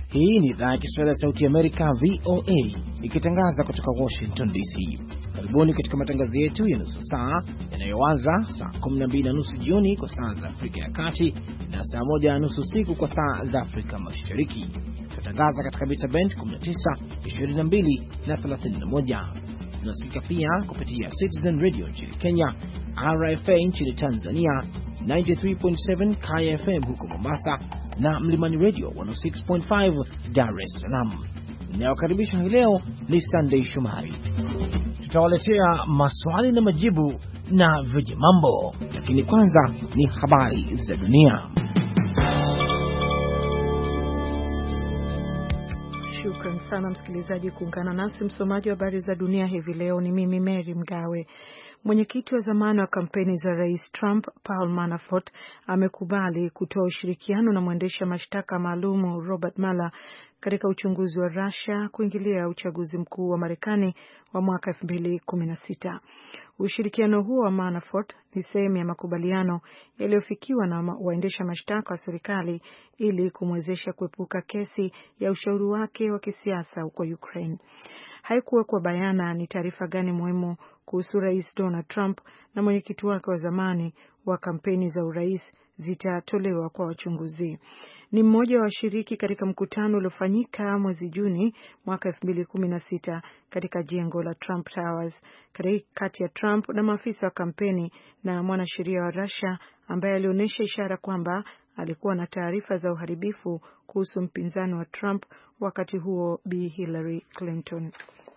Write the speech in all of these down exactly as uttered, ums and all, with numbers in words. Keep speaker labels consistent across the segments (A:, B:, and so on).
A: Hii ni idhaa ya Kiswahili ya Sauti ya Amerika, V O A, ikitangaza kutoka Washington D C. Karibuni katika matangazo yetu ya nusu saa yanayoanza saa kumi na mbili na nusu jioni kwa saa za Afrika ya Kati na saa moja na nusu usiku kwa saa za Afrika Mashariki. Tunatangaza katika mita band kumi na tisa, ishirini na mbili na thelathini na moja. Tunasikika pia kupitia Citizen Radio nchini Kenya, R F A nchini Tanzania, tisini na tatu nukta saba K F M huko Mombasa na Mlimani Radio mia sita nukta tano Dar es Salaam. Ninayokaribisha hii leo ni Sunday Shumari. Tutawaletea maswali na majibu na viji mambo, lakini kwanza ni habari za dunia.
B: Shukran sana msikilizaji kuungana nasi. Msomaji wa habari za dunia hivi leo ni mimi Mary Mgawe. Mwenyekiti wa zamani wa kampeni za Rais Trump, Paul Manafort, amekubali kutoa ushirikiano na mwendesha mashtaka maalum Robert Mueller katika uchunguzi wa Russia kuingilia uchaguzi mkuu wa Marekani wa mwaka elfu mbili kumi na sita. Ushirikiano huo wa Manafort ni sehemu ya makubaliano yaliyofikiwa na waendesha mashtaka wa serikali ili kumwezesha kuepuka kesi ya ushauri wake wa kisiasa huko Ukraine. Haikuwekwa bayana ni taarifa gani muhimu kuhusu Rais Donald Trump na mwenyekiti wake wa zamani wa kampeni za urais zitatolewa kwa wachunguzi. Ni mmoja wa washiriki katika mkutano uliofanyika mwezi Juni mwaka elfu mbili kumi na sita katika jengo la Trump Towers kati ya Trump na maafisa wa kampeni na mwanasheria wa Russia ambaye alionyesha ishara kwamba alikuwa na taarifa za uharibifu kuhusu mpinzani wa Trump wakati huo, Bi Hillary Clinton.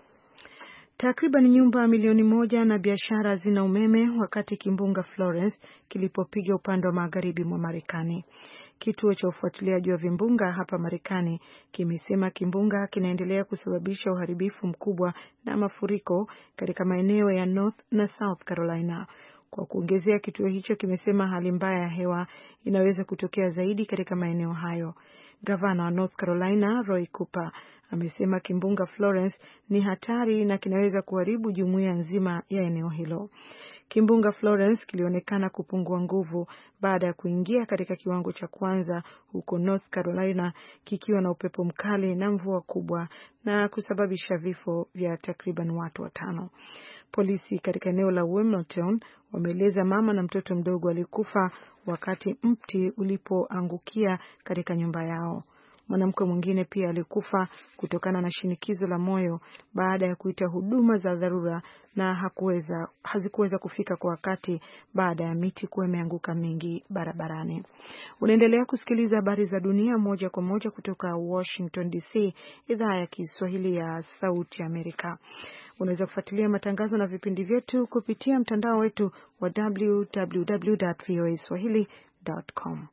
B: Takriban nyumba milioni moja na biashara zina umeme wakati kimbunga Florence kilipopiga upande wa magharibi mwa Marekani. Kituo cha ufuatiliaji wa vimbunga hapa Marekani kimesema kimbunga kinaendelea kusababisha uharibifu mkubwa na mafuriko katika maeneo ya North na South Carolina. Kwa kuongezea, kituo hicho kimesema hali mbaya ya hewa inaweza kutokea zaidi katika maeneo hayo. Gavana wa North Carolina, Roy Cooper, amesema kimbunga Florence ni hatari na kinaweza kuharibu jumuiya nzima ya eneo hilo. Kimbunga Florence kilionekana kupungua nguvu baada ya kuingia katika kiwango cha kwanza huko North Carolina kikiwa na upepo mkali na mvua kubwa na kusababisha vifo vya takriban watu watano. Polisi katika eneo la Wilmington wameeleza mama na mtoto mdogo walikufa wakati mti ulipoangukia katika nyumba yao. Mwanamke mwingine pia alikufa kutokana na shinikizo la moyo baada ya kuita huduma za dharura na hakuweza hazikuweza kufika kwa wakati baada ya miti kuwa imeanguka mingi barabarani. Unaendelea kusikiliza habari za dunia moja kwa moja kutoka Washington D C, idhaa ya Kiswahili ya Sauti ya Amerika. Unaweza kufuatilia matangazo na vipindi vyetu kupitia mtandao wetu wa w w w dot v o a swahili dot com.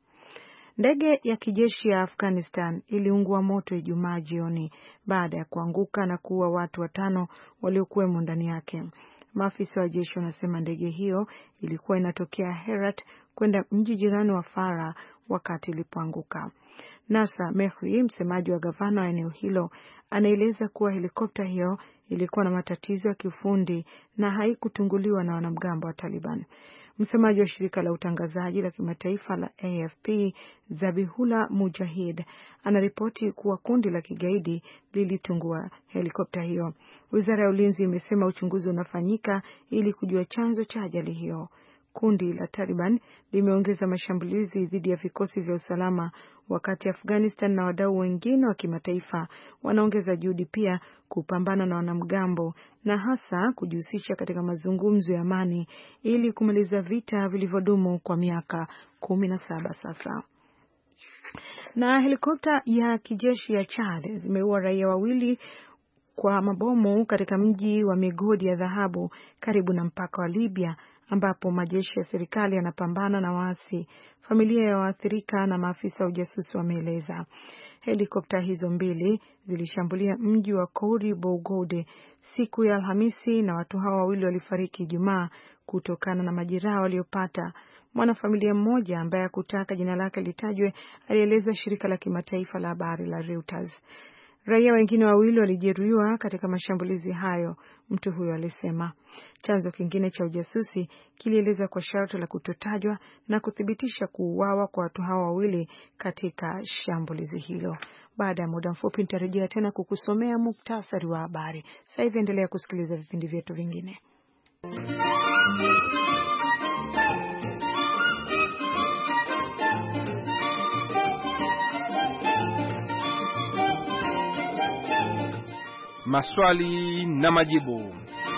B: Ndege ya kijeshi ya Afghanistan iliungua moto Ijumaa jioni baada ya kuanguka na kuua watu watano waliokuwemo ndani yake. Maafisa wa jeshi wanasema ndege hiyo ilikuwa inatokea Herat kwenda mji jirani wa Farah wakati ilipoanguka. Nasa Mehri, msemaji wa gavana wa eneo hilo, anaeleza kuwa helikopta hiyo ilikuwa na matatizo ya kiufundi na haikutunguliwa na wanamgambo wa Taliban. Msemaji wa shirika la utangazaji la kimataifa la A F P, Zabihullah Mujahid, anaripoti kuwa kundi la kigaidi lilitungua helikopta hiyo. Wizara ya ulinzi imesema uchunguzi unafanyika ili kujua chanzo cha ajali hiyo. Kundi la Taliban limeongeza mashambulizi dhidi ya vikosi vya usalama wakati Afghanistan na wadau wengine wa kimataifa wanaongeza juhudi pia kupambana na wanamgambo na hasa kujihusisha katika mazungumzo ya amani ili kumaliza vita vilivyodumu kwa miaka kumi na saba sasa. Na helikopta ya kijeshi ya Chad zimeua raia wawili kwa mabomu katika mji wa migodi ya dhahabu karibu na mpaka wa Libya ambapo majeshi ya serikali yanapambana na waasi. Familia ya waathirika na maafisa wa ujasusi wameeleza. Helikopta hizo mbili zilishambulia mji wa Kouri Bougoude siku ya Alhamisi na watu hao wawili walifariki Ijumaa kutokana na majeraha waliopata. Mwanafamilia mmoja ambaye hakutaka jina lake litajwe alieleza shirika la kimataifa la habari la Reuters. Raia wengine wawili walijeruhiwa katika mashambulizi hayo, mtu huyo alisema. Chanzo kingine cha ujasusi kilieleza kwa sharti la kutotajwa na kuthibitisha kuuawa kwa watu hao wawili katika shambulizi hilo. Baada ya muda mfupi nitarejea tena kukusomea muktasari wa habari. Sasa hivi endelea kusikiliza vipindi vyetu vingine.
C: Maswali na majibu.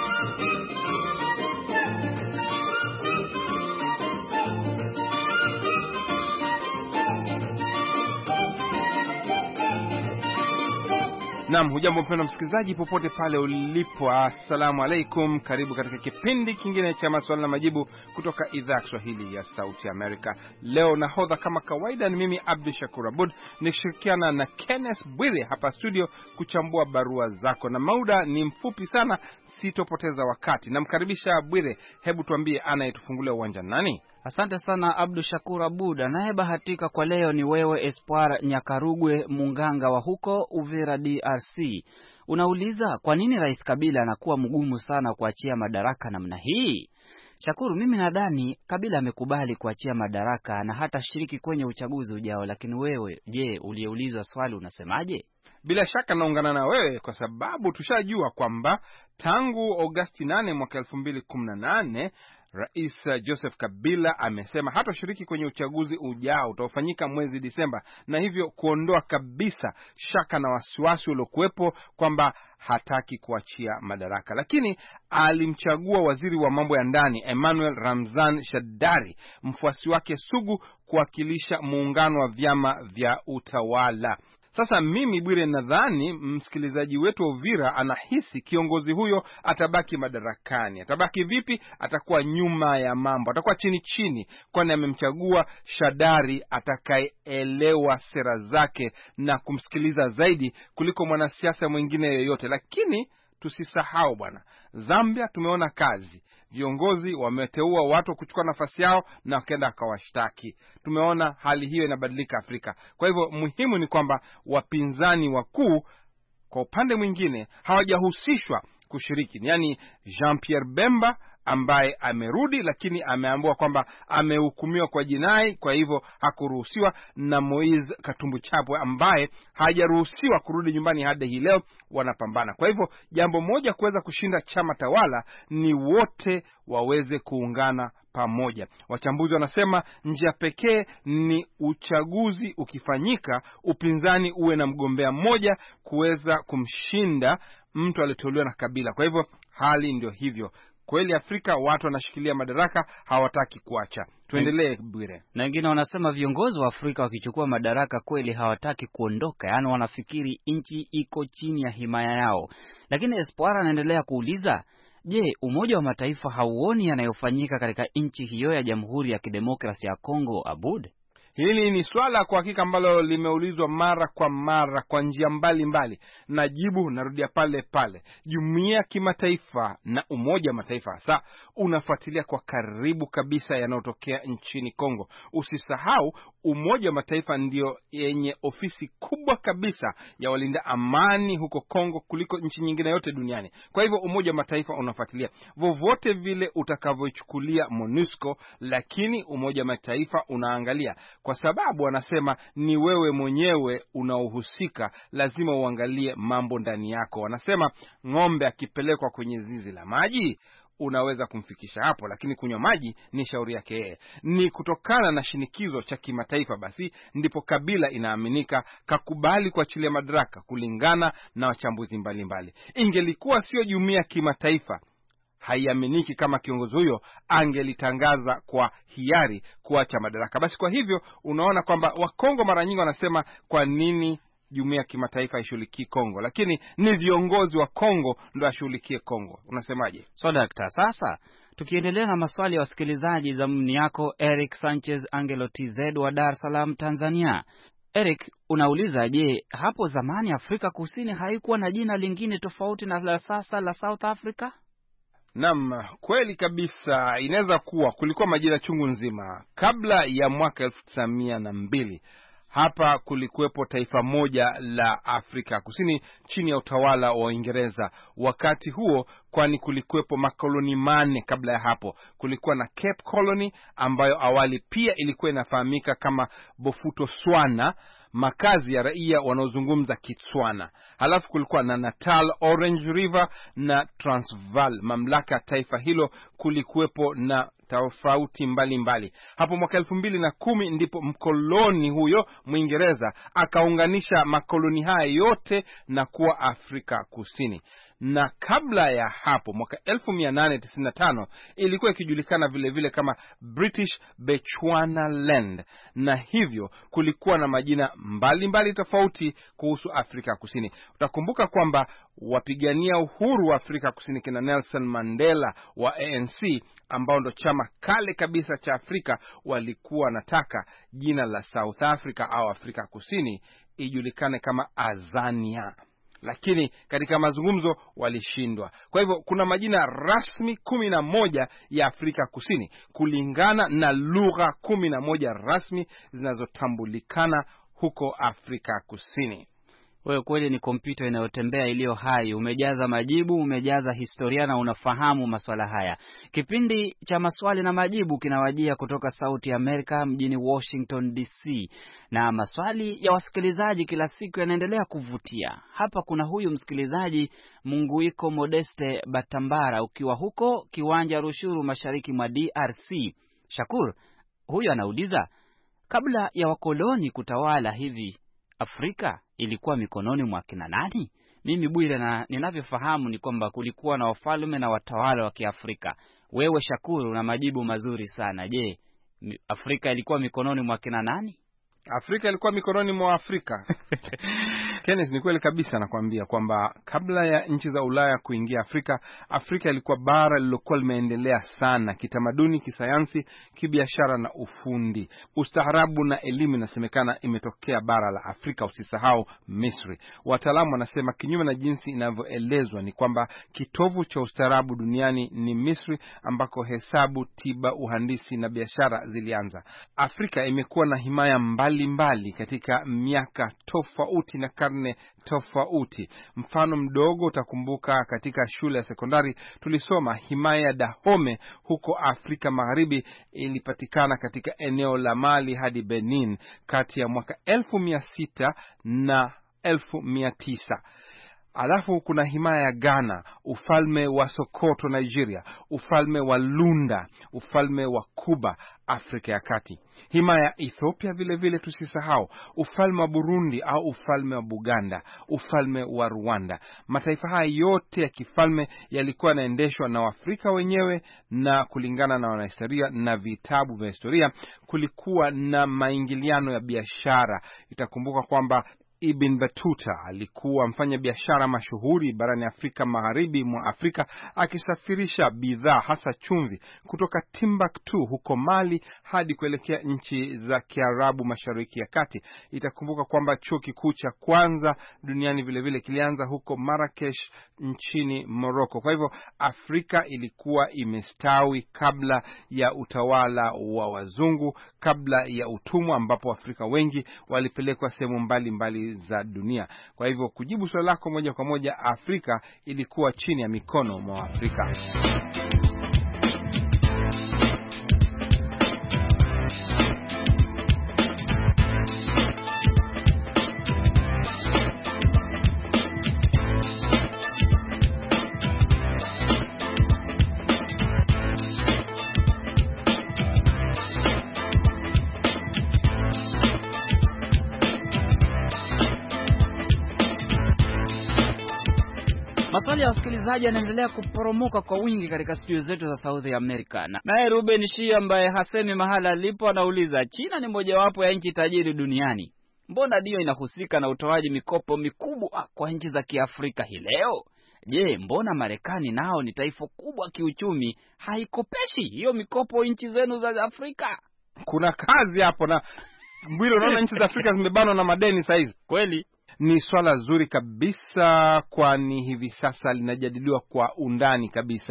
C: Naam, hujambo mpendwa msikilizaji popote pale ulipo. Assalamu alaikum. Karibu katika kipindi kingine cha maswali na majibu kutoka idhaa ya Kiswahili ya Sauti Amerika. Leo nahodha kama kawaida ni mimi Abdi Shakur Abud nikishirikiana na Kenneth Bwire hapa studio kuchambua barua zako, na muda ni mfupi sana, sitopoteza wakati. Namkaribisha Bwire, hebu tuambie anayetufungulia uwanja nani?
D: Asante sana Abdu Shakur Abud. Anayebahatika kwa leo ni wewe Espoir Nyakarugwe Munganga wa huko Uvira D R C. Unauliza kwa nini Rais Kabila anakuwa mgumu sana kuachia madaraka namna hii? Shakuru, mimi nadhani Kabila amekubali kuachia madaraka na hata shiriki kwenye uchaguzi ujao, lakini wewe je, uliyeulizwa swali unasemaje?
C: Bila shaka naungana na wewe kwa sababu tushajua kwamba tangu Agosti nane mwaka elfu mbili kumi na nane Rais Joseph Kabila amesema hatoshiriki kwenye uchaguzi ujao utaofanyika mwezi Disemba, na hivyo kuondoa kabisa shaka na wasiwasi uliokuwepo kwamba hataki kuachia madaraka. Lakini alimchagua waziri wa mambo ya ndani Emmanuel Ramzan Shadari, mfuasi wake sugu, kuwakilisha muungano wa vyama vya utawala. Sasa mimi Bwire nadhani msikilizaji wetu Uvira anahisi kiongozi huyo atabaki madarakani. Atabaki vipi? Atakuwa nyuma ya mambo, atakuwa chini chini, kwani amemchagua Shadari atakayeelewa sera zake na kumsikiliza zaidi kuliko mwanasiasa mwingine yoyote. Lakini tusisahau bwana, Zambia tumeona kazi, viongozi wameteua watu kuchukua nafasi yao na wakaenda akawashtaki. Tumeona hali hiyo inabadilika Afrika. Kwa hivyo muhimu ni kwamba wapinzani wakuu kwa upande mwingine hawajahusishwa kushiriki. Yaani Jean-Pierre Bemba ambaye amerudi lakini ameambiwa kwamba amehukumiwa kwa jinai, kwa hivyo hakuruhusiwa, na Moise Katumbi Chapwe ambaye hajaruhusiwa kurudi nyumbani hadi hii leo, wanapambana. Kwa hivyo jambo moja kuweza kushinda chama tawala ni wote waweze kuungana pamoja. Wachambuzi wanasema njia pekee ni uchaguzi ukifanyika, upinzani uwe na mgombea mmoja kuweza kumshinda mtu aliyeteuliwa na Kabila. Kwa hivyo hali ndio hivyo. Kweli Afrika watu wanashikilia madaraka, hawataki kuacha. Tuendelee Bwire.
D: Na wengine wanasema viongozi wa Afrika wakichukua madaraka kweli hawataki kuondoka, yaani wanafikiri nchi iko chini ya himaya yao. Lakini Espoir anaendelea kuuliza, je, Umoja wa Mataifa hauoni yanayofanyika katika nchi hiyo ya Jamhuri ya Kidemokrasia ya Kongo, Abud?
C: Hili ni swala kwa hakika ambalo limeulizwa mara kwa mara kwa njia mbalimbali, na jibu narudia pale pale. Jumuiya ya kimataifa na Umoja wa Mataifa hasa unafuatilia kwa karibu kabisa yanayotokea nchini Kongo. Usisahau Umoja wa Mataifa ndio yenye ofisi kubwa kabisa ya walinda amani huko Kongo kuliko nchi nyingine yote duniani. Kwa hivyo Umoja wa Mataifa unafuatilia vovote vile utakavyochukulia MONUSCO, lakini Umoja wa Mataifa unaangalia kwa sababu wanasema ni wewe mwenyewe unaohusika, lazima uangalie mambo ndani yako. Wanasema ng'ombe akipelekwa kwenye zizi la maji unaweza kumfikisha hapo, lakini kunywa maji ni shauri yake yeye. Ni kutokana na shinikizo cha kimataifa basi ndipo Kabila inaaminika kakubali kuachilia madaraka kulingana na wachambuzi mbalimbali. Ingelikuwa sio jumuiya ya kimataifa, haiaminiki kama kiongozi huyo angelitangaza kwa hiari kuacha madaraka. Basi kwa hivyo unaona kwamba Wakongo mara nyingi wanasema kwa nini jumuiya ya kimataifa haishughulikii Kongo, lakini ni viongozi wa Kongo ndio washughulikie Kongo. Unasemaje?
D: So dakta, sasa tukiendelea na maswali ya wasikilizaji, zamuni yako Eric Sanchez Angelo T Z wa Dar es Salaam, Tanzania. Eric unauliza, je, hapo zamani Afrika Kusini haikuwa na jina lingine tofauti na la sasa la South Africa?
C: Naam, kweli kabisa. Inaweza kuwa kulikuwa majina chungu nzima kabla ya mwaka elfu tisa mia na mbili. Hapa kulikuwepo taifa moja la Afrika Kusini chini ya utawala wa Uingereza wakati huo, kwani kulikuwepo makoloni manne kabla ya hapo. Kulikuwa na Cape Colony ambayo awali pia ilikuwa inafahamika kama Bophuthatswana, makazi ya raia wanaozungumza Kitswana. Halafu kulikuwa na Natal, Orange River na Transvaal. Mamlaka taifa hilo kulikuwepo na tofauti mbalimbali. Hapo mwaka elfu mbili na kumi ndipo mkoloni huyo Mwingereza akaunganisha makoloni haya yote na kuwa Afrika Kusini. Na kabla ya hapo mwaka elfu mia nane tisini na tano ilikuwa ikijulikana vile vile kama British Bechuanaland, na hivyo kulikuwa na majina mbalimbali mbali tofauti kuhusu Afrika Kusini. Utakumbuka kwamba wapigania uhuru wa Afrika Kusini kina Nelson Mandela wa A N C, ambao ndo chama kale kabisa cha Afrika, walikuwa nataka jina la South Africa au Afrika Kusini ijulikane kama Azania, lakini katika mazungumzo walishindwa. Kwa hivyo kuna majina rasmi kumi na moja ya Afrika Kusini kulingana na lugha kumi na moja rasmi zinazotambulikana huko Afrika Kusini.
D: Wewe kweli ni kompyuta inayotembea iliyo hai. Umejaza majibu, umejaza historia na unafahamu masuala haya. Kipindi cha maswali na majibu kinawajia kutoka Sauti ya Amerika mjini Washington D C. Na maswali ya wasikilizaji kila siku yanaendelea kuvutia. Hapa kuna huyu msikilizaji Munguiko Modeste Batambara, ukiwa huko Kiwanja Rushuru mashariki mwa D R C. Shakur, huyu anauliza, kabla ya wakoloni kutawala hivi Afrika ilikuwa mikononi mwa kina nani? Mimi Bwire, na ninavyofahamu ni kwamba kulikuwa na wafalme na watawala wa Kiafrika. Wewe Shakuru una majibu mazuri sana. Je, Afrika ilikuwa mikononi mwa kina nani?
C: Afrika ilikuwa mikononi mwa Afrika. Kenneth, ni kweli kabisa nakwambia kwamba kabla ya nchi za Ulaya kuingia Afrika, Afrika ilikuwa bara lililokuwa limeendelea sana kitamaduni, kisayansi, kibiashara na ufundi. Ustaarabu na elimu inasemekana imetokea bara la Afrika. Usisahau Misri. Wataalamu wanasema kinyume na jinsi inavyoelezwa ni kwamba kitovu cha ustaarabu duniani ni Misri, ambako hesabu, tiba, uhandisi na biashara zilianza. Afrika imekuwa na himaya mbali mbali katika miaka tofauti na karne tofauti. Mfano mdogo, utakumbuka katika shule ya sekondari tulisoma himaya ya Dahomey huko Afrika Magharibi ilipatikana katika eneo la Mali hadi Benin kati ya mwaka elfu mia sita na elfu mia tisa. Alafu kuna himaya ya Ghana, ufalme wa Sokoto Nigeria, ufalme wa Lunda, ufalme wa Kuba Afrika ya Kati, himaya ya Ethiopia vile vile tusisahau, ufalme wa Burundi au ufalme wa Buganda, ufalme wa Rwanda. Mataifa haya yote ya kifalme yalikuwa yanaendeshwa na Waafrika wenyewe, na kulingana na wanahistoria na vitabu vya historia kulikuwa na maingiliano ya biashara. Itakumbuka kwamba Ibn Battuta alikuwa mfanya biashara mashuhuri barani Afrika Magharibi mwa Afrika, akisafirisha bidhaa hasa chumvi kutoka Timbuktu huko Mali hadi kuelekea nchi za Kiarabu Mashariki ya Kati. Itakumbuka kwamba chuo kikuu cha kwanza duniani vile vile kilianza huko Marrakesh nchini Morocco. Kwa hivyo Afrika ilikuwa imestawi kabla ya utawala wa wazungu, kabla ya utumwa ambapo Afrika wengi walipelekwa sehemu mbalimbali za dunia. Kwa hivyo kujibu swali lako moja kwa moja, Afrika ilikuwa chini ya mikono mwa Afrika.
D: Maswali ya wasikilizaji yanaendelea kuporomoka kwa wingi katika studio zetu za South America. Naye Ruben Shia ambaye hasemi mahala alipo anauliza, China ni mojawapo ya nchi tajiri duniani. Mbona ndio inahusika na utoaji mikopo mikubwa kwa nchi za Kiafrika hii leo? Je, mbona Marekani nao ni taifa kubwa kiuchumi haikopeshi hiyo mikopo nchi zenu za Afrika?
C: Kuna kazi hapo, na mbilo unaona nchi za Afrika zimebanwa na madeni saizi.
D: Kweli
C: ni swala zuri kabisa, kwani hivi sasa linajadiliwa kwa undani kabisa.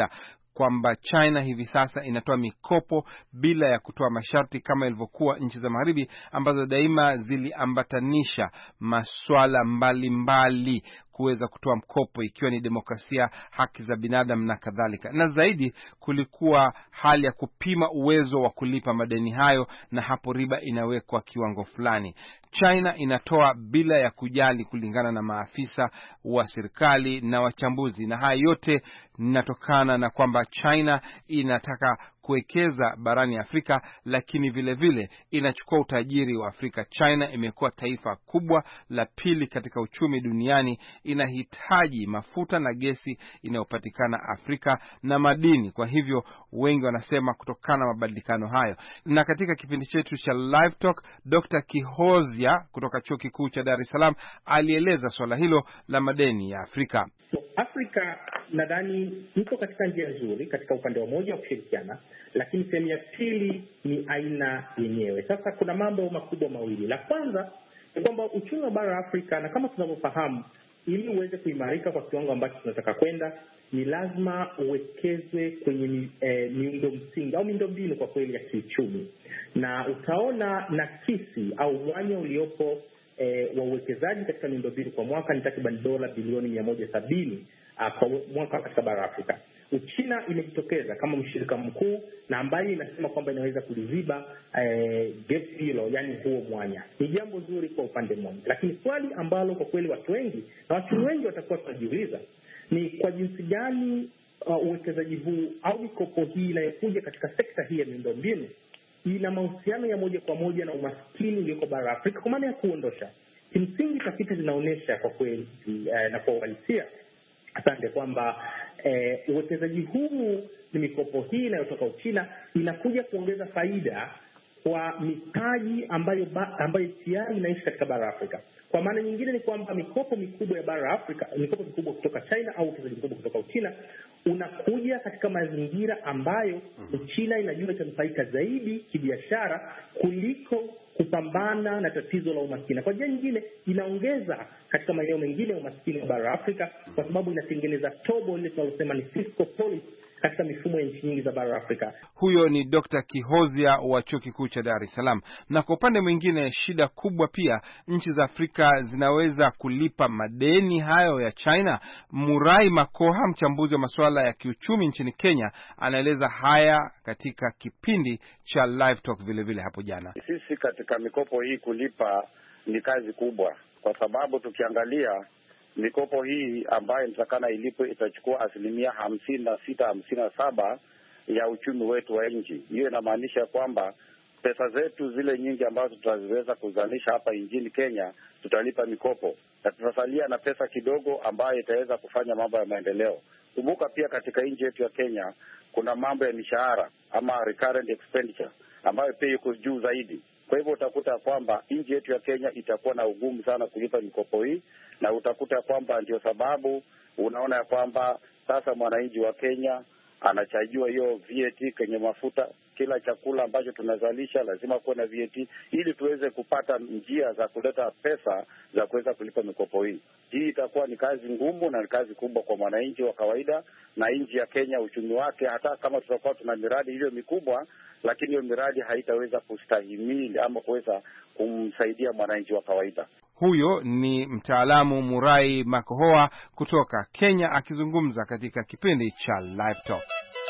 C: kwamba China hivi sasa inatoa mikopo bila ya kutoa masharti kama ilivyokuwa nchi za magharibi ambazo daima ziliambatanisha masuala mbalimbali kuweza kutoa mkopo, ikiwa ni demokrasia, haki za binadamu na kadhalika. Na zaidi kulikuwa hali ya kupima uwezo wa kulipa madeni hayo, na hapo riba inawekwa kiwango fulani. China inatoa bila ya kujali, kulingana na maafisa wa serikali na wachambuzi, na haya yote inatokana na kwamba China inataka kuwekeza barani Afrika, lakini vile vile inachukua utajiri wa Afrika. China imekuwa taifa kubwa la pili katika uchumi duniani, inahitaji mafuta na gesi inayopatikana Afrika na madini. Kwa hivyo wengi wanasema kutokana na mabadilikano hayo. Na katika kipindi chetu cha Live Talk, Doctor Kihozia kutoka Chuo Kikuu cha Dar es Salaam alieleza swala hilo la madeni ya Afrika.
E: Afrika nadhani iko katika njia nzuri katika upande wa moja wa kushirikiana, lakini sehemu ya pili ni aina yenyewe. Sasa kuna mambo makubwa mawili. La kwanza ni kwamba uchumi wa bara Afrika, na kama tunavyofahamu, ili uweze kuimarika kwa kiwango ambacho tunataka kwenda, ni lazima uwekezwe kwenye eh, miundo msingi au miundo mbinu kwa kweli ya kiuchumi. Na utaona nakisi au mwanya uliopo E, wa uwekezaji katika miundombinu kwa mwaka ni takriban dola bilioni mia moja sabini uh, kwa mwaka katika bara Afrika. Uchina imejitokeza kama mshirika mkuu na ambaye inasema kwamba inaweza kuliziba eh, gap hilo, yani huo mwanya. Ni jambo zuri kwa upande mmoja, lakini swali ambalo kwa kweli watu wengi na watu wengi watakuwa tunajiuliza ni kwa jinsi gani uh, uwekezaji huu au mikopo hii inayokuja katika sekta hii ya miundombinu ina mahusiano ya moja kwa moja na umaskini ulioko bara Afrika, kwa maana ya kuondosha. Kimsingi tafiti zinaonyesha kwa kweli eh, na kwa uhalisia asante kwamba eh, uwekezaji huu ni mikopo hii inayotoka Uchina inakuja kuongeza faida kwa mitaji ambayo ba, ambayo tayari inaishi katika bara Afrika. Kwa maana nyingine ni kwamba mikopo mikubwa ya bara Afrika, mikopo mikubwa kutoka China au uwekezaji mkubwa kutoka Uchina unakuja katika mazingira ambayo Uchina inajua itanufaika zaidi kibiashara kuliko kupambana na tatizo la umaskini. Kwa njia nyingine inaongeza katika maeneo mengine ya umaskini wa bara Afrika, kwa sababu inatengeneza tobo ile tunalosema ni fiscal policy katika mifumo ya nchi nyingi za bara Afrika.
C: Huyo ni Doctor Kihozia wa Chuo Kikuu cha Dar es Salaam. Na kwa upande mwingine, shida kubwa pia, nchi za Afrika zinaweza kulipa madeni hayo ya China. Murai Makoha, mchambuzi wa masuala ya kiuchumi nchini Kenya, anaeleza haya katika kipindi cha Live Talk vile vile hapo jana.
F: Sisi katika mikopo hii kulipa ni kazi kubwa, kwa sababu tukiangalia mikopo hii ambayo inatakana ilipo itachukua asilimia hamsini na sita hamsini na saba ya uchumi wetu wa nchi. Hiyo inamaanisha kwamba pesa zetu zile nyingi ambazo tutaziweza kuzalisha hapa nchini Kenya tutalipa mikopo, na tutasalia na pesa kidogo ambayo itaweza kufanya mambo ya maendeleo. Kumbuka pia katika nchi yetu ya Kenya kuna mambo ya mishahara ama recurrent expenditure ambayo pia iko juu zaidi. Kwa hivyo utakuta kwamba nchi yetu ya Kenya itakuwa na ugumu sana kulipa mikopo hii, na utakuta kwamba ndio sababu unaona ya kwamba sasa mwananchi wa Kenya anachajiwa hiyo V A T kwenye mafuta. Kila chakula ambacho tunazalisha lazima kuwe na V A T ili tuweze kupata njia za kuleta pesa za kuweza kulipa mikopo hii. Hii itakuwa ni kazi ngumu na ni kazi kubwa kwa mwananchi wa kawaida, na nchi ya Kenya uchumi wake, hata kama tutakuwa tuna miradi hiyo mikubwa, lakini hiyo miradi haitaweza kustahimili ama kuweza kumsaidia mwananchi wa kawaida.
C: Huyo ni mtaalamu Murai Makohoa kutoka Kenya akizungumza katika kipindi cha Live Talk.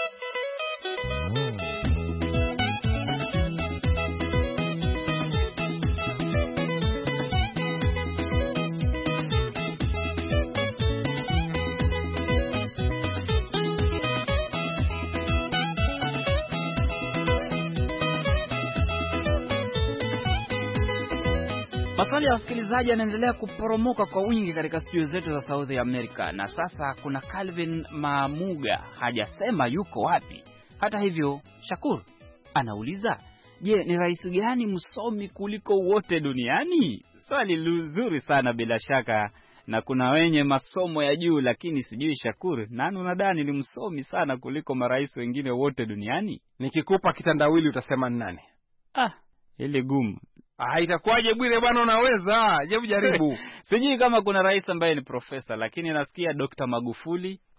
D: Maswali ya wasikilizaji yanaendelea kuporomoka kwa wingi katika studio zetu za Sauti ya Amerika. Na sasa kuna Calvin Mamuga, hajasema yuko wapi. Hata hivyo, Shakur anauliza, je, ni rais gani msomi kuliko wote duniani? Swali luzuri sana bila shaka, na kuna wenye masomo ya juu, lakini sijui Shakur, nani unadhani ni msomi sana kuliko marais wengine wote duniani?
C: Nikikupa kitandawili utasema nani?
D: Ah, ile gumu.
C: Ah, itakuwaje Bwire bwana, unaweza? Hebu jaribu.
D: Sijui kama kuna rais ambaye ni profesa, lakini nasikia Dokta Magufuli,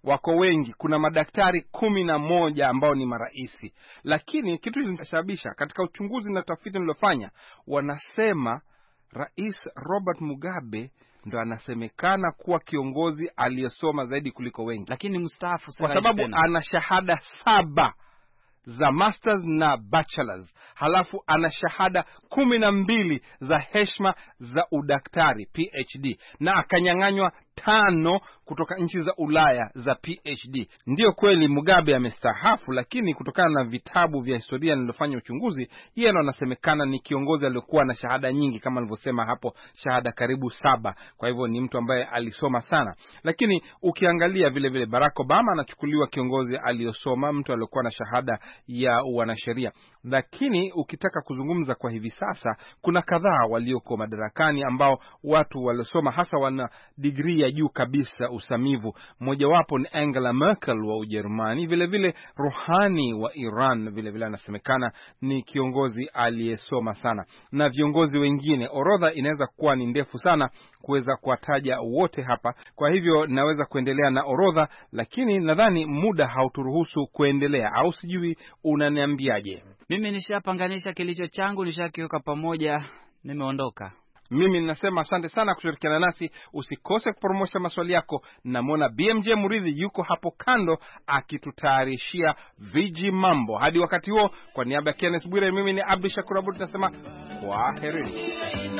C: wako wengi, kuna madaktari kumi na moja ambao ni maraisi. Lakini kitu kinachosababisha katika uchunguzi na tafiti nilofanya, wanasema Rais Robert Mugabe ndo anasemekana kuwa kiongozi aliyesoma zaidi kuliko wengi,
D: lakini mstaafu
C: kwa sababu ana shahada saba za masters na bachelors, halafu ana shahada kumi na mbili za heshima za udaktari P H D, na akanyang'anywa tano kutoka nchi za Ulaya za P H D. Ndiyo kweli Mugabe amestaafu, lakini kutokana na vitabu vya historia nilofanya uchunguzi, yeye ndo anasemekana ni kiongozi aliyokuwa na shahada nyingi, kama nilivyosema hapo, shahada karibu saba. Kwa hivyo ni mtu ambaye alisoma sana. Lakini ukiangalia vile vile Barack Obama anachukuliwa kiongozi aliyosoma, mtu aliyokuwa na shahada ya wanasheria. Lakini ukitaka kuzungumza kwa hivi sasa, kuna kadhaa walioko madarakani ambao watu waliosoma, hasa wana degree ya juu kabisa usamivu. Mmoja wapo ni Angela Merkel wa Ujerumani, vile vile Rouhani wa Iran, vile vile anasemekana ni kiongozi aliyesoma sana, na viongozi wengine. Orodha inaweza kuwa ni ndefu sana kuweza kuwataja wote hapa, kwa hivyo naweza kuendelea na orodha, lakini nadhani muda hauturuhusu kuendelea, au sijui unaniambiaje?
D: Mimi nishapanganisha kilicho changu, nishakiweka pamoja, nimeondoka.
C: Mimi ninasema asante sana kushirikiana nasi. Usikose kupromosha maswali yako. Namwona B M J Muridhi yuko hapo kando akitutayarishia viji mambo. Hadi wakati huo, kwa niaba ya Kenneth Bwire, mimi ni Abdul Shakur Abud nasema kwaherini.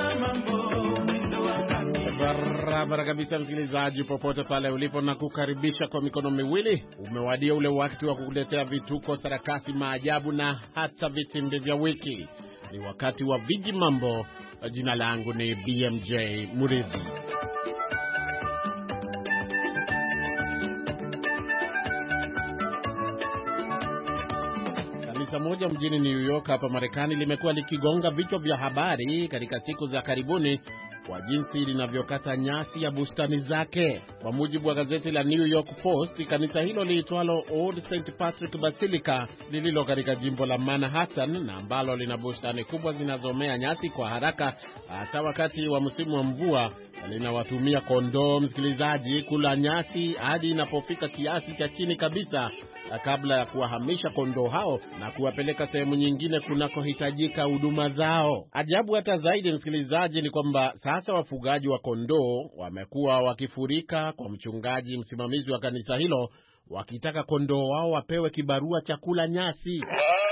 G: Barabara kabisa, msikilizaji popote pale ulipo, na kukaribisha kwa mikono miwili. Umewadia ule wakati wa kukuletea vituko, sarakasi, maajabu na hata vitimbi vya wiki. Ni wakati wa viji mambo. Jina langu ni B M J Muridhi. Kanisa moja mjini New York hapa Marekani limekuwa likigonga vichwa vya habari katika siku za karibuni kwa jinsi linavyokata nyasi ya bustani zake. Kwa mujibu wa gazeti la New York Post, kanisa hilo liitwalo Old Saint Patrick Basilica lililo katika jimbo la Manhattan, na ambalo lina bustani kubwa zinazomea nyasi kwa haraka hasa wakati wa msimu wa mvua, linawatumia kondoo, msikilizaji, kula nyasi hadi inapofika kiasi cha chini kabisa, kabla ya kuwahamisha kondoo hao na kuwapeleka sehemu nyingine kunakohitajika huduma zao. Ajabu hata zaidi, msikilizaji, ni kwamba sasa wafugaji wa kondoo wamekuwa wakifurika kwa mchungaji msimamizi wa kanisa hilo, wakitaka kondoo wao wapewe kibarua cha kula nyasi.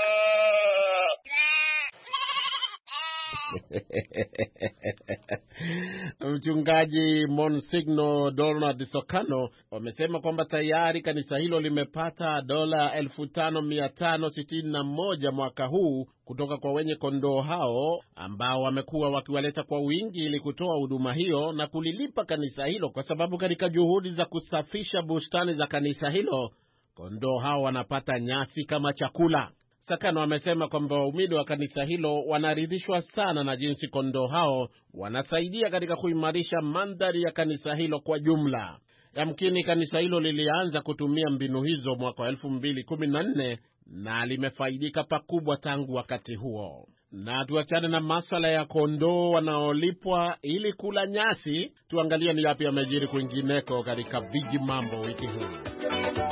G: Mchungaji Monsignor Donald Socano wamesema kwamba tayari kanisa hilo limepata dola elfu tano mia tano sitini na moja mwaka huu kutoka kwa wenye kondoo hao ambao wamekuwa wakiwaleta kwa wingi ili kutoa huduma hiyo na kulilipa kanisa hilo, kwa sababu katika juhudi za kusafisha bustani za kanisa hilo, kondoo hao wanapata nyasi kama chakula. Sakano amesema kwamba waumini wa kanisa hilo wanaridhishwa sana na jinsi kondoo hao wanasaidia katika kuimarisha mandhari ya kanisa hilo kwa jumla. Yamkini kanisa hilo lilianza kutumia mbinu hizo mwaka elfu mbili kumi na nne na limefaidika pakubwa tangu wakati huo. Na tuachane na masuala ya kondoo wanaolipwa ili kula nyasi, tuangalie ni yapi yamejiri kwingineko katika viji mambo wiki hii.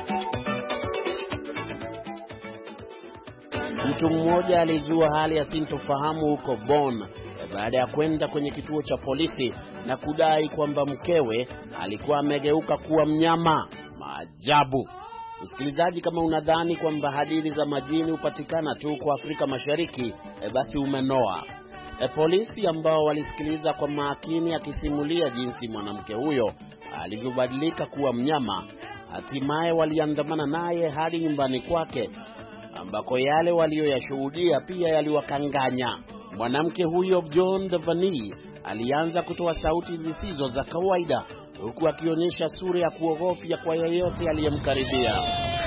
H: Mtu mmoja alijua hali ya sintofahamu huko Bonn baada ya kwenda kwenye kituo cha polisi na kudai kwamba mkewe alikuwa amegeuka kuwa mnyama. Maajabu. Msikilizaji, kama unadhani kwamba hadithi za majini hupatikana tu kwa Afrika Mashariki, e basi umenoa. E, polisi ambao walisikiliza kwa makini akisimulia jinsi mwanamke huyo alivyobadilika kuwa mnyama, hatimaye waliandamana naye hadi nyumbani kwake, ambako yale walioyashuhudia pia yaliwakanganya. Mwanamke huyo John Devani alianza kutoa sauti zisizo za kawaida, huku akionyesha sura ya kuogofya kwa yeyote aliyemkaribia.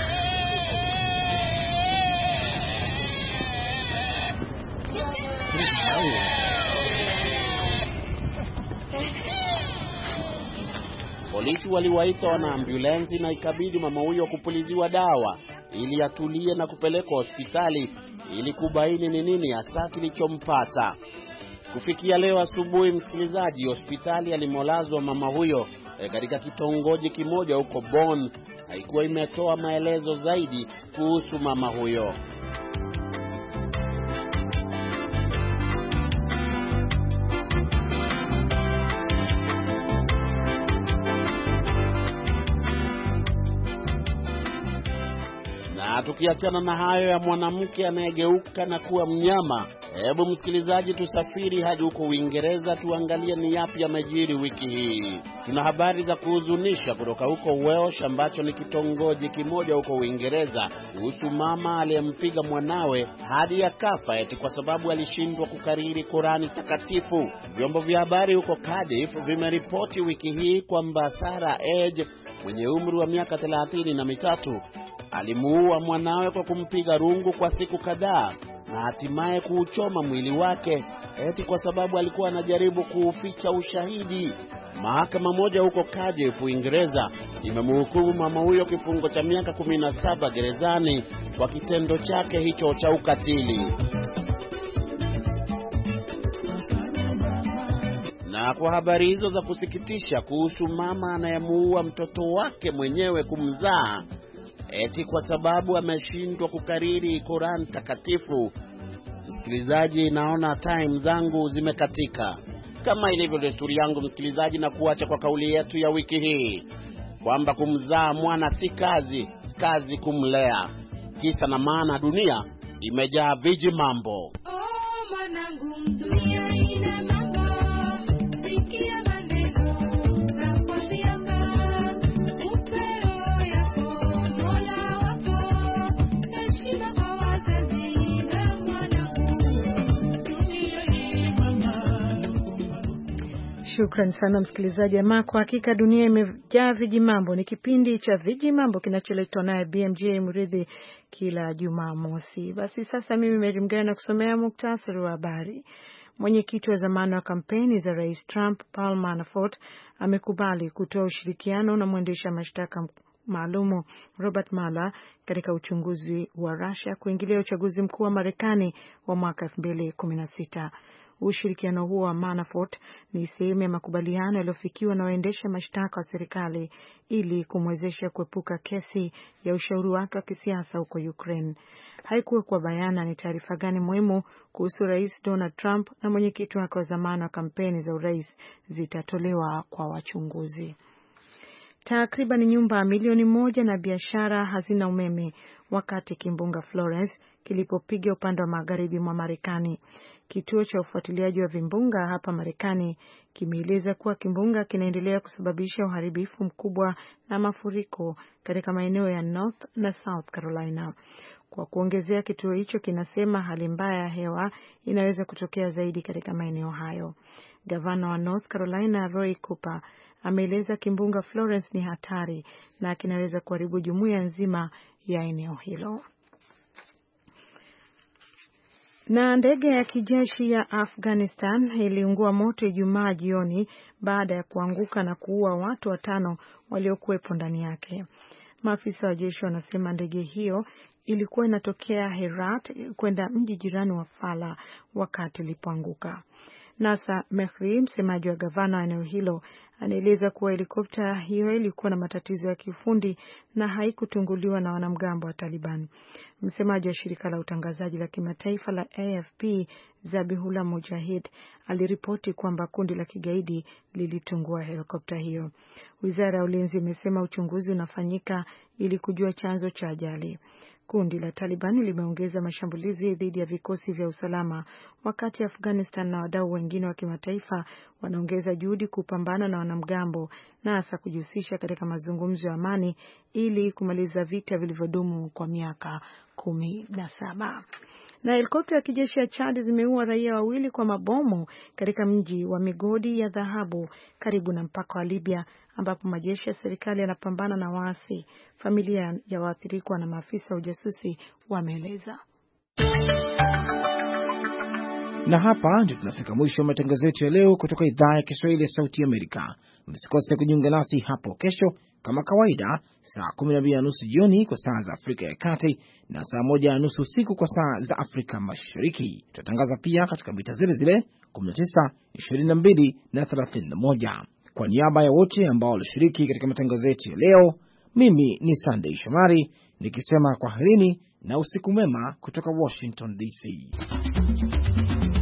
H: Polisi waliwaita wanaambulensi na ikabidi mama huyo kupuliziwa dawa ili atulie na kupelekwa hospitali ili kubaini ni nini hasa kilichompata. Kufikia leo asubuhi, msikilizaji, hospitali alimolazwa mama huyo e, katika kitongoji kimoja huko Bonn haikuwa imetoa maelezo zaidi kuhusu mama huyo. Na tukiachana na hayo ya mwanamke anayegeuka na kuwa mnyama, hebu msikilizaji tusafiri hadi huko Uingereza tuangalie ni yapi yamejiri wiki hii. Tuna habari za kuhuzunisha kutoka huko Welsh ambacho ni kitongoji kimoja huko Uingereza kuhusu mama aliyempiga mwanawe hadi akafa eti kwa sababu alishindwa kukariri Qurani takatifu. Vyombo vya habari huko Cardiff vimeripoti wiki hii kwamba Sarah Edge mwenye umri wa miaka thelathini na mitatu alimuua mwanawe kwa kumpiga rungu kwa siku kadhaa na hatimaye kuuchoma mwili wake eti kwa sababu alikuwa anajaribu kuuficha ushahidi. Mahakama moja huko Cardiff, Uingereza, imemhukumu mama huyo kifungo cha miaka kumi na saba gerezani kwa kitendo chake hicho cha ukatili. Na kwa habari hizo za kusikitisha kuhusu mama anayemuua mtoto wake mwenyewe kumzaa eti kwa sababu ameshindwa kukariri Qur'an takatifu, msikilizaji, naona time zangu zimekatika. Kama ilivyo desturi yangu msikilizaji, na kuacha kwa kauli yetu ya wiki hii kwamba kumzaa mwana si kazi, kazi kumlea. Kisa na maana dunia imejaa viji mambo.
I: Oh, mwanangu, dunia ina mambo. Sikia maneno na kuambianga. Upendo yako Mola wako. Heshima kwa wazazi na mwanangu. Dunia ina mambo.
B: Shukran sana msikilizaji. Ama kwa hakika dunia imejaa viji mambo. Ni kipindi cha viji mambo kinacholetwa naye B M J Mridhi kila Jumamosi. Basi sasa mimi Mary Mgawe na kusomea muktasari wa habari. Mwenyekiti wa zamani wa kampeni za Rais Trump, Paul Manafort, amekubali kutoa ushirikiano na mwendesha mashtaka maalumu Robert Mueller katika uchunguzi wa Russia kuingilia uchaguzi mkuu wa Marekani wa mwaka elfu mbili kumi na sita. Ushirikiano huo wa Manafort ni sehemu ya makubaliano yaliyofikiwa na waendesha mashtaka wa serikali ili kumwezesha kuepuka kesi ya ushauri wake wa kisiasa huko Ukraine. Haikuwekwa bayana ni taarifa gani muhimu kuhusu Rais Donald Trump na mwenyekiti wake wa zamani wa kampeni za urais zitatolewa kwa wachunguzi. Takriban nyumba milioni moja na biashara hazina umeme wakati kimbunga Florence kilipopiga upande wa magharibi mwa Marekani. Kituo cha ufuatiliaji wa vimbunga hapa Marekani kimeeleza kuwa kimbunga kinaendelea kusababisha uharibifu mkubwa na mafuriko katika maeneo ya North na South Carolina. Kwa kuongezea, kituo hicho kinasema hali mbaya ya hewa inaweza kutokea zaidi katika maeneo hayo. Gavana wa North Carolina Roy Cooper ameeleza kimbunga Florence ni hatari na kinaweza kuharibu jumuiya nzima ya eneo hilo. Na ndege ya kijeshi ya Afghanistan iliungua moto Ijumaa jioni baada ya kuanguka na kuua watu watano waliokuwepo ndani yake. Maafisa wa jeshi wanasema ndege hiyo ilikuwa inatokea Herat kwenda mji jirani wa Fala wakati ilipoanguka. Nasa Mehri, msemaji wa gavana wa eneo hilo, anaeleza kuwa helikopta hiyo ilikuwa na matatizo ya kiufundi na haikutunguliwa na wanamgambo wa Taliban. Msemaji wa shirika la utangazaji la kimataifa la A F P, Zabihullah Mujahid, aliripoti kwamba kundi la kigaidi lilitungua helikopta hiyo. Wizara ya Ulinzi imesema uchunguzi unafanyika ili kujua chanzo cha ajali. Kundi la Taliban limeongeza mashambulizi dhidi ya vikosi vya usalama wakati Afghanistan na wadau wengine wa kimataifa wanaongeza juhudi kupambana na wanamgambo na hasa kujihusisha katika mazungumzo ya amani ili kumaliza vita vilivyodumu kwa miaka kumi na saba. Na helikopta ya kijeshi ya Chad zimeua raia wawili kwa mabomu katika mji wa migodi ya dhahabu karibu na mpaka wa Libya ambapo majeshi ya serikali yanapambana na waasi. Familia ya waathirikwa na maafisa wa ujasusi wameeleza.
A: Na hapa ndio tunafika mwisho wa matangazo yetu ya leo kutoka idhaa ya Kiswahili ya Sauti ya Amerika. Msikose kujiunga nasi hapo kesho kama kawaida saa kumi na mbili na nusu jioni kwa saa za Afrika ya Kati na saa moja na nusu usiku kwa saa za Afrika Mashariki. Tutatangaza pia katika mita zile zile kumi na tisa, ishirini na mbili na thelathini na moja. Kwa niaba ya wote ambao walishiriki katika matangazo yetu ya leo, Mimi ni Sunday Shomari nikisema kwaherini na usiku mwema kutoka Washington D C.